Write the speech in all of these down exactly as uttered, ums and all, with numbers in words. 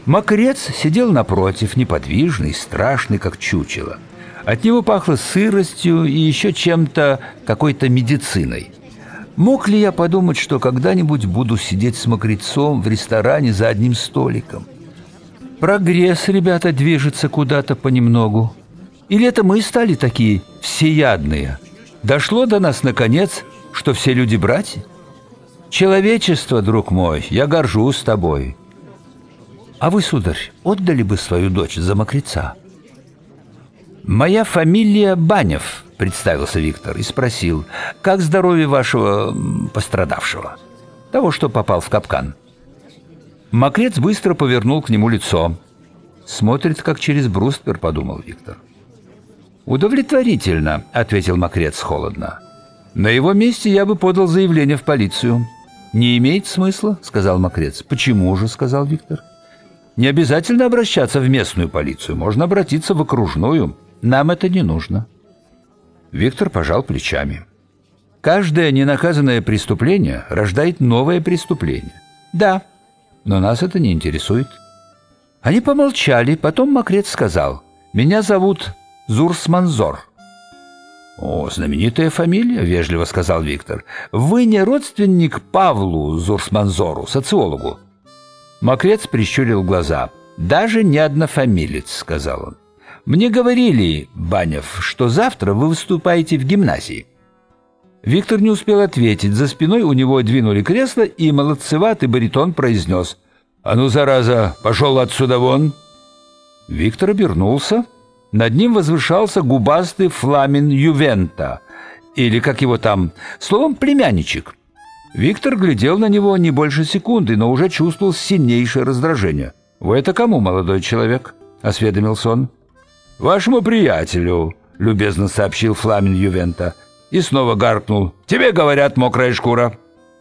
Мокрец сидел напротив, неподвижный, страшный, как чучело. От него пахло сыростью и еще чем-то, какой-то медициной. Мог ли я подумать, что когда-нибудь буду сидеть с Мокрецом в ресторане за одним столиком? Прогресс, ребята, движется куда-то понемногу. Или это мы стали такие всеядные? Дошло до нас, наконец, что все люди братья? Человечество, друг мой, я горжусь тобой. А вы, сударь, отдали бы свою дочь за Мокреца? «Моя фамилия Банев», — представился Виктор и спросил, «как здоровье вашего пострадавшего, того, что попал в капкан?» Мокрец быстро повернул к нему лицо. «Смотрит, как через бруствер», — подумал Виктор. «Удовлетворительно», — ответил Мокрец холодно. «На его месте я бы подал заявление в полицию». «Не имеет смысла», — сказал Мокрец. «Почему же?» — сказал Виктор. «Не обязательно обращаться в местную полицию, можно обратиться в окружную. Нам это не нужно». Виктор пожал плечами. «Каждое ненаказанное преступление рождает новое преступление». «Да, но нас это не интересует». Они помолчали, потом Мокрец сказал: «Меня зовут Зурсманзор». «О, знаменитая фамилия», — вежливо сказал Виктор. «Вы не родственник Павлу Зурсманзору, социологу?» Мокрец прищурил глаза. «Даже не однофамилец», — сказал он. «Мне говорили, Банев, что завтра вы выступаете в гимназии». Виктор не успел ответить. За спиной у него двинули кресло, и молодцеватый баритон произнес: «А ну, зараза, пошел отсюда вон!» Виктор обернулся. Над ним возвышался губастый Фламин Ювента, или как его там, словом, племянничек. Виктор глядел на него не больше секунды, но уже чувствовал сильнейшее раздражение. «Вы это кому, молодой человек?» — осведомился он. «Вашему приятелю», — любезно сообщил Фламин Ювента, и снова гаркнул: «Тебе говорят, мокрая шкура».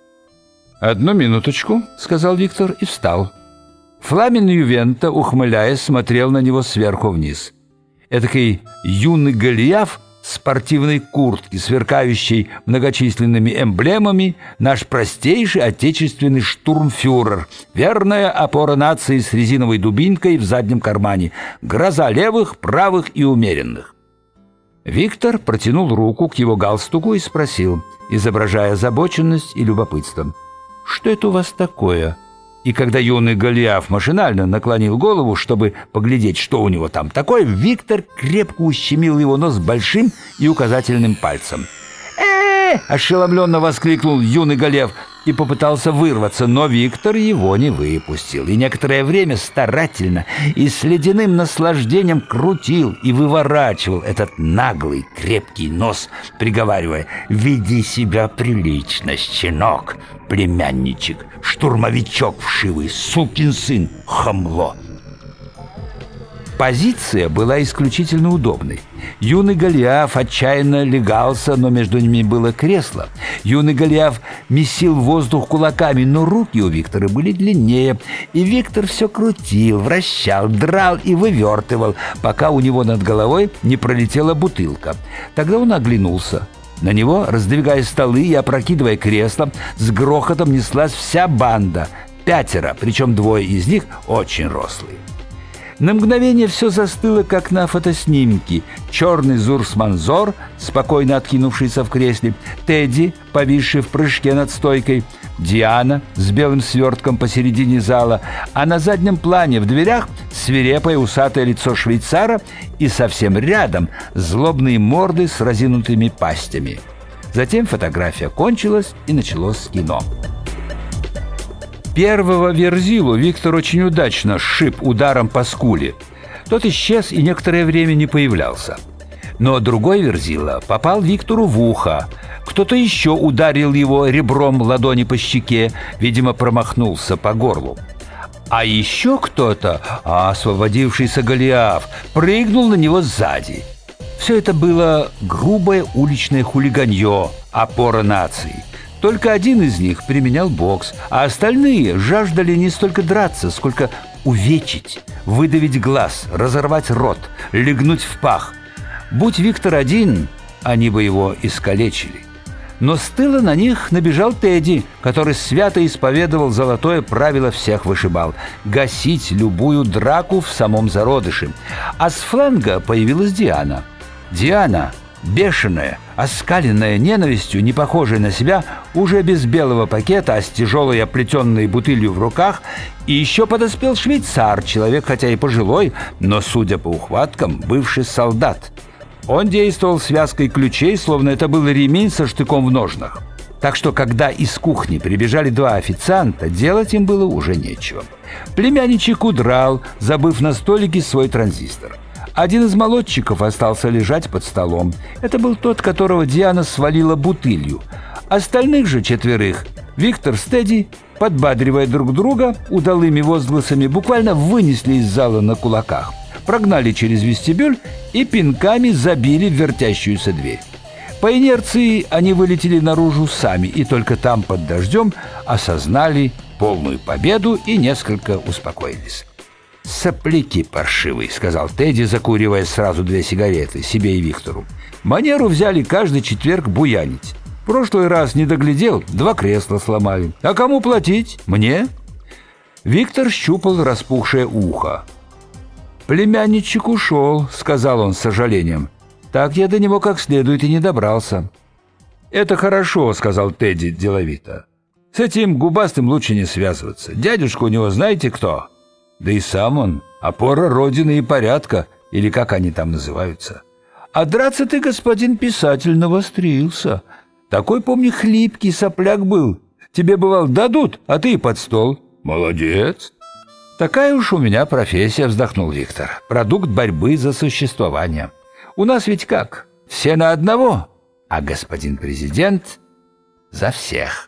«Одну минуточку», — сказал Виктор и встал. Фламин Ювента, ухмыляясь, смотрел на него сверху вниз. Этакий юный Голиаф в спортивной куртке, сверкающей многочисленными эмблемами, наш простейший отечественный штурмфюрер, верная опора нации с резиновой дубинкой в заднем кармане, гроза левых, правых и умеренных. Виктор протянул руку к его галстуку и спросил, изображая озабоченность и любопытство: «Что это у вас такое?» И когда юный Голиаф машинально наклонил голову, чтобы поглядеть, что у него там такое, Виктор крепко ущемил его нос большим и указательным пальцем. «Э-э-э!» — ошеломленно воскликнул юный Голиаф и попытался вырваться, но Виктор его не выпустил, и некоторое время старательно и с ледяным наслаждением крутил и выворачивал этот наглый крепкий нос, приговаривая: «Веди себя прилично, щенок, племянничек, штурмовичок вшивый, сукин сын, хамло». Позиция была исключительно удобной. Юный Голиаф отчаянно легался, но между ними было кресло. Юный Голиаф месил воздух кулаками, но руки у Виктора были длиннее, и Виктор все крутил, вращал, драл и вывертывал, пока у него над головой не пролетела бутылка. Тогда он оглянулся. На него, раздвигая столы и опрокидывая кресла, с грохотом неслась вся банда. Пятеро, причем двое из них очень рослые. На мгновение все застыло, как на фотоснимке. Черный Зурсманзор, спокойно откинувшийся в кресле, Тедди, повисший в прыжке над стойкой, Диана с белым свертком посередине зала, а на заднем плане в дверях свирепое усатое лицо швейцара и совсем рядом злобные морды с разинутыми пастями. Затем фотография кончилась, и началось кино. Первого Верзилу Виктор очень удачно сшиб ударом по скуле. Тот исчез и некоторое время не появлялся. Но другой Верзила попал Виктору в ухо. Кто-то еще ударил его ребром ладони по щеке, видимо, промахнулся по горлу. А еще кто-то, а освободившийся Голиаф, прыгнул на него сзади. Все это было грубое уличное хулиганье, опора нации. Только один из них применял бокс, а остальные жаждали не столько драться, сколько увечить, выдавить глаз, разорвать рот, легнуть в пах. Будь Виктор один, они бы его искалечили. Но с тыла на них набежал Тедди, который свято исповедовал золотое правило всех вышибал – гасить любую драку в самом зародыше. А с фланга появилась Диана. Диана, бешеная, оскаленная ненавистью, не похожая на себя, уже без белого пакета, а с тяжелой оплетенной бутылью в руках, и еще подоспел швейцар, человек хотя и пожилой, но, судя по ухваткам, бывший солдат. Он действовал связкой ключей, словно это был ремень со штыком в ножнах. Так что, когда из кухни прибежали два официанта, делать им было уже нечего. Племянничек удрал, забыв на столике свой транзистор. Один из молодчиков остался лежать под столом. Это был тот, которого Диана свалила бутылью. Остальных же четверых Виктор с Тедди, подбадривая друг друга, удалыми возгласами буквально вынесли из зала на кулаках, прогнали через вестибюль и пинками забили в вертящуюся дверь. По инерции они вылетели наружу сами, и только там под дождем осознали полную победу и несколько успокоились. «Сопляки паршивые», — сказал Тедди, закуривая сразу две сигареты, себе и Виктору. «Манеру взяли каждый четверг буянить. В прошлый раз не доглядел, два кресла сломали. А кому платить? Мне?» Виктор щупал распухшее ухо. «Племянничек ушел», — сказал он с сожалением. «Так я до него как следует и не добрался». «Это хорошо», — сказал Тедди деловито. «С этим губастым лучше не связываться. Дядюшка у него знаете кто? Да и сам он — опора Родины и порядка, или как они там называются. А драться ты, господин писатель, навострился. Такой, помни, хлипкий сопляк был. Тебе, бывал, дадут, а ты и под стол. Молодец». «Такая уж у меня профессия», — вздохнул Виктор. «Продукт борьбы за существование. У нас ведь как? Все на одного, а господин президент за всех».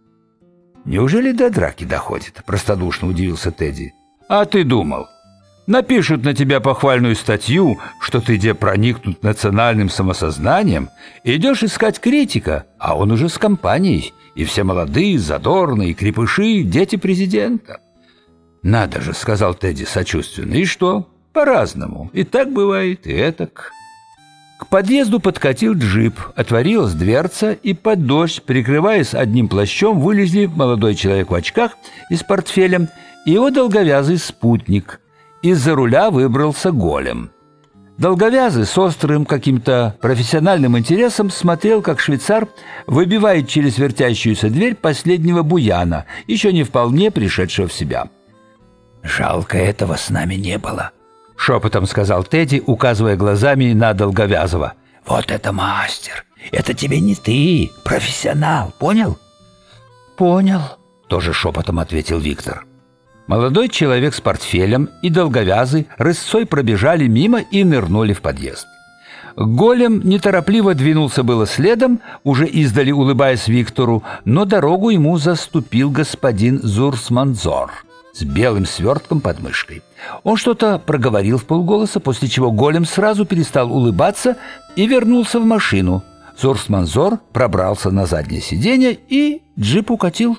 «Неужели до драки доходит?» — простодушно удивился Тедди. «А ты думал? Напишут на тебя похвальную статью, что ты где проникнут национальным самосознанием, идешь искать критика, а он уже с компанией, и все молодые, задорные, крепыши, дети президента». «Надо же», — сказал Тедди сочувственно. «И что? По-разному. И так бывает, и этак». К подъезду подкатил джип, отворилась дверца, и под дождь, прикрываясь одним плащом, вылезли молодой человек в очках и с портфелем и его долговязый спутник. Из-за руля выбрался Голем. Долговязый с острым каким-то профессиональным интересом смотрел, как швейцар выбивает через вертящуюся дверь последнего буяна, еще не вполне пришедшего в себя. «Жалко, этого с нами не было», — шепотом сказал Тедди, указывая глазами на Долговязого. «Вот это мастер! Это тебе не ты, профессионал, понял?» «Понял», — тоже шепотом ответил Виктор. Молодой человек с портфелем и Долговязый рысцой пробежали мимо и нырнули в подъезд. Голем неторопливо двинулся было следом, уже издали улыбаясь Виктору, но дорогу ему заступил господин Зурсманзор с белым свертком под мышкой. Он что-то проговорил вполголоса, после чего Голем сразу перестал улыбаться и вернулся в машину. Зурсманзор пробрался на заднее сиденье, и джип укатил.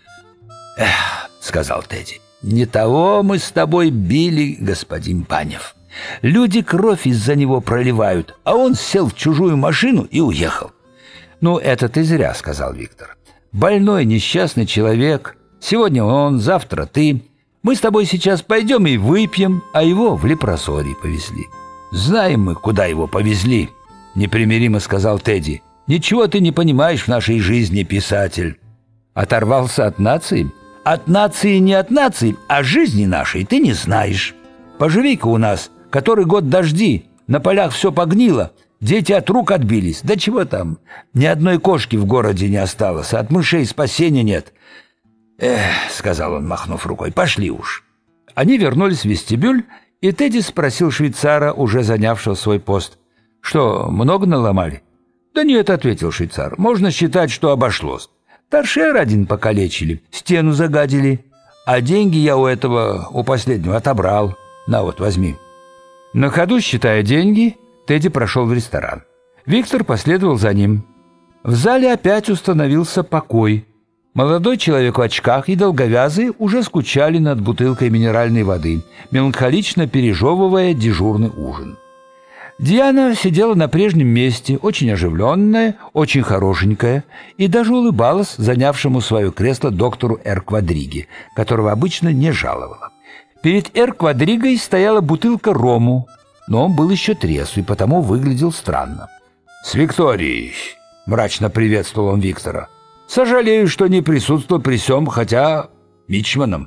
«Эх», — сказал Тедди, — «не того мы с тобой били, господин Панев. Люди кровь из-за него проливают, а он сел в чужую машину и уехал». «Ну, это ты зря», — сказал Виктор. «Больной, несчастный человек. Сегодня он, завтра ты. Мы с тобой сейчас пойдем и выпьем, а его в лепрозорий повезли». «Знаем мы, куда его повезли», — непримиримо сказал Тедди. «Ничего ты не понимаешь в нашей жизни, писатель». «Оторвался от нации?» «От нации не от нации, а жизни нашей ты не знаешь. Поживи-ка у нас, который год дожди, на полях все погнило, дети от рук отбились. Да чего там, ни одной кошки в городе не осталось, от мышей спасения нет». «Эх», — сказал он, махнув рукой, — «пошли уж». Они вернулись в вестибюль, и Тедди спросил швейцара, уже занявшего свой пост: «Что, много наломали?» «Да нет», — ответил швейцар, — «можно считать, что обошлось. Торшер один покалечили, стену загадили, а деньги я у этого, у последнего отобрал. На вот, возьми». На ходу, считая деньги, Тедди прошел в ресторан. Виктор последовал за ним. В зале опять установился покой. Молодой человек в очках и Долговязый уже скучали над бутылкой минеральной воды, меланхолично пережевывая дежурный ужин. Диана сидела на прежнем месте, очень оживленная, очень хорошенькая, и даже улыбалась занявшему свое кресло доктору Эр Квадриге, которого обычно не жаловала. Перед Эр Квадригой стояла бутылка рому, но он был еще трезв и потому выглядел странно. «С Викторией!» — мрачно приветствовал он Виктора. «Сожалею, что не присутствовал при сём, хотя мичманом».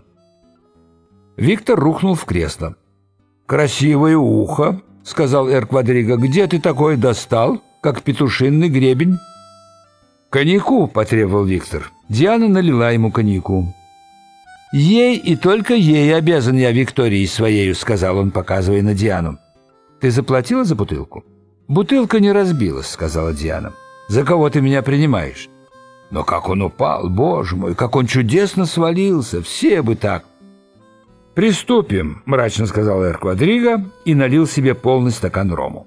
Виктор рухнул в кресло. «Красивое ухо», — сказал Эр Квадриго. «Где ты такое достал, как петушинный гребень?» «Коньяку», — потребовал Виктор. Диана налила ему коньяку. «Ей и только ей обязан я Виктории своею», — сказал он, показывая на Диану. «Ты заплатила за бутылку?» «Бутылка не разбилась», — сказала Диана. «За кого ты меня принимаешь?» «Но как он упал, боже мой, как он чудесно свалился, все бы так». «Приступим», — мрачно сказал Эр Квадриго и налил себе полный стакан рому.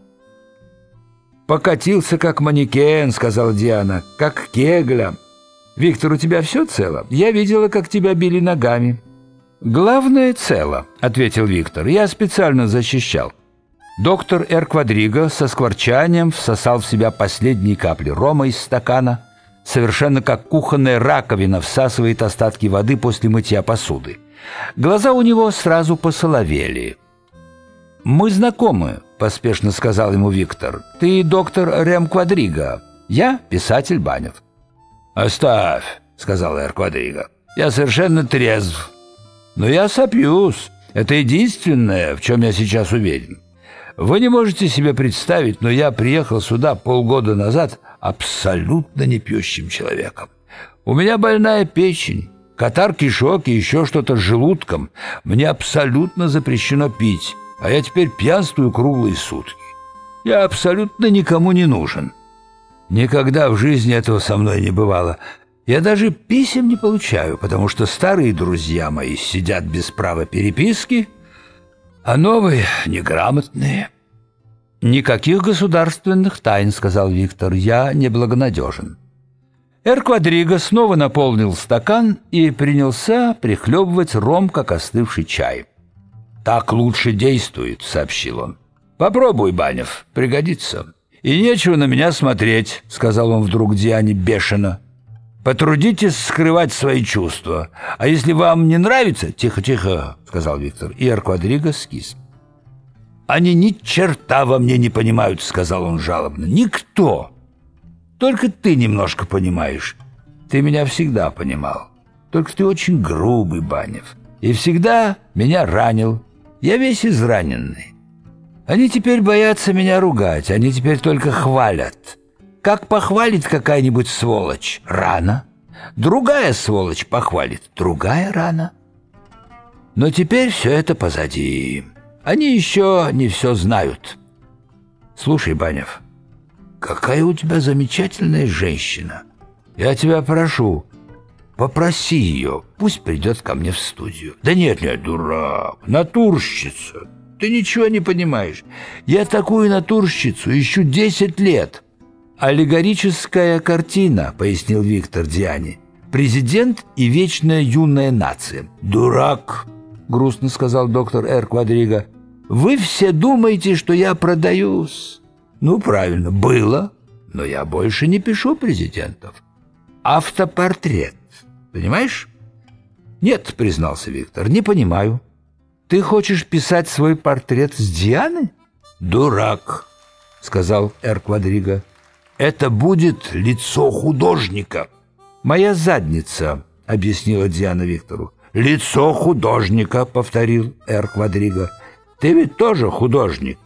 «Покатился, как манекен», — сказала Диана, — «как кегля». «Виктор, у тебя все цело? Я видела, как тебя били ногами». «Главное цело», — ответил Виктор. «Я специально защищал». Доктор Эр Квадриго со скворчанием всосал в себя последние капли рома из стакана, совершенно как кухонная раковина всасывает остатки воды после мытья посуды. Глаза у него сразу посоловели. «Мы знакомы», — поспешно сказал ему Виктор. «Ты доктор Рэм Квадриго, я писатель Банев». «Оставь», — сказал Эр Квадриго. «Я совершенно трезв. Но я сопьюсь. Это единственное, в чем я сейчас уверен. Вы не можете себе представить, но я приехал сюда полгода назад абсолютно непьющим человеком. У меня больная печень, катар кишок и еще что-то с желудком. Мне абсолютно запрещено пить, а я теперь пьянствую круглые сутки. Я абсолютно никому не нужен. Никогда в жизни этого со мной не бывало. Я даже писем не получаю, потому что старые друзья мои сидят без права переписки, а новые неграмотные». «Никаких государственных тайн», — сказал Виктор, — «я неблагонадежен». Эр Квадриго снова наполнил стакан и принялся прихлебывать ром, как остывший чай. «Так лучше действует», — сообщил он. «Попробуй, Банев, пригодится». «И нечего на меня смотреть», — сказал он вдруг Диане бешено. «Потрудитесь скрывать свои чувства. А если вам не нравится...» «Тихо, тихо», — сказал Виктор, и Эр Квадриго скис. «Они ни черта во мне не понимают», — сказал он жалобно. «Никто. Только ты немножко понимаешь. Ты меня всегда понимал. Только ты очень грубый, Банев. И всегда меня ранил. Я весь израненный. Они теперь боятся меня ругать. Они теперь только хвалят. Как похвалит какая-нибудь сволочь? Рано. Другая сволочь похвалит. Другая рано. Но теперь все это позади. Они еще не все знают. Слушай, Банев, какая у тебя замечательная женщина. Я тебя прошу, попроси ее, пусть придет ко мне в студию». «Да нет, нет, дурак, натурщица. Ты ничего не понимаешь. Я такую натурщицу ищу десять лет». «Аллегорическая картина», — пояснил Виктор Диане. «Президент и вечная юная нация». «Дурак», — грустно сказал доктор Эр Квадриго. «Вы все думаете, что я продаюсь». «Ну, правильно, было, но я больше не пишу президентов. Автопортрет, понимаешь?» «Нет», — признался Виктор, — «не понимаю. Ты хочешь писать свой портрет с Дианы?» «Дурак», — сказал Эр Квадриго. «Это будет лицо художника». «Моя задница», — объяснила Диана Виктору. «Лицо художника», — повторил Эр Квадриго. «Ты ведь тоже художник.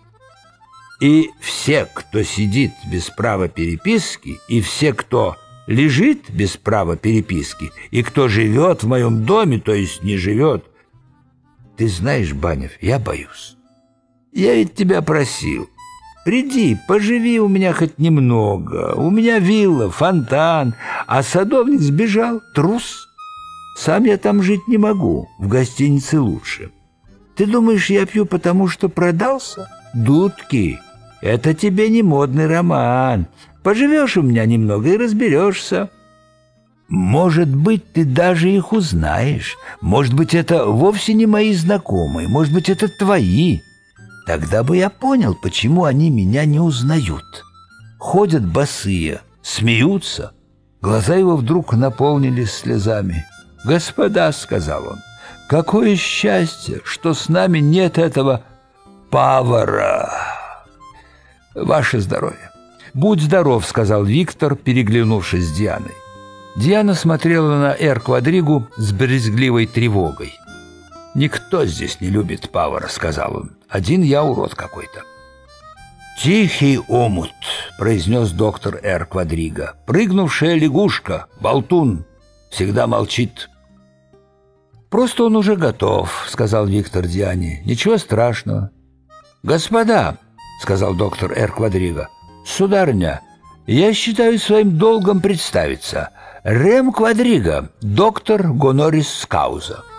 И все, кто сидит без права переписки, и все, кто лежит без права переписки, и кто живет в моем доме, то есть не живет. Ты знаешь, Банев, я боюсь. Я ведь тебя просил. Приди, поживи у меня хоть немного. У меня вилла, фонтан, а садовник сбежал, трус. Сам я там жить не могу, в гостинице лучше. Ты думаешь, я пью потому, что продался? Дудки, это тебе не модный роман. Поживешь у меня немного и разберешься. Может быть, ты даже их узнаешь. Может быть, это вовсе не мои знакомые. Может быть, это твои. Тогда бы я понял, почему они меня не узнают. Ходят босые, смеются. Глаза его вдруг наполнились слезами. «Господа», — сказал он, — «какое счастье, что с нами нет этого повара!» «Ваше здоровье!» «Будь здоров», — сказал Виктор, переглянувшись с Дианой. Диана смотрела на Эр Квадригу с брезгливой тревогой. «Никто здесь не любит повара», — сказал он. «Один я урод какой-то». «Тихий омут», — произнес доктор Эр Квадрига. «Прыгнувшая лягушка, болтун, всегда молчит». «Просто он уже готов», — сказал Виктор Диане. «Ничего страшного». «Господа», — сказал доктор Эр Квадрига, — «сударыня, я считаю своим долгом представиться. Рем Квадрига, доктор Гонорис Кауза».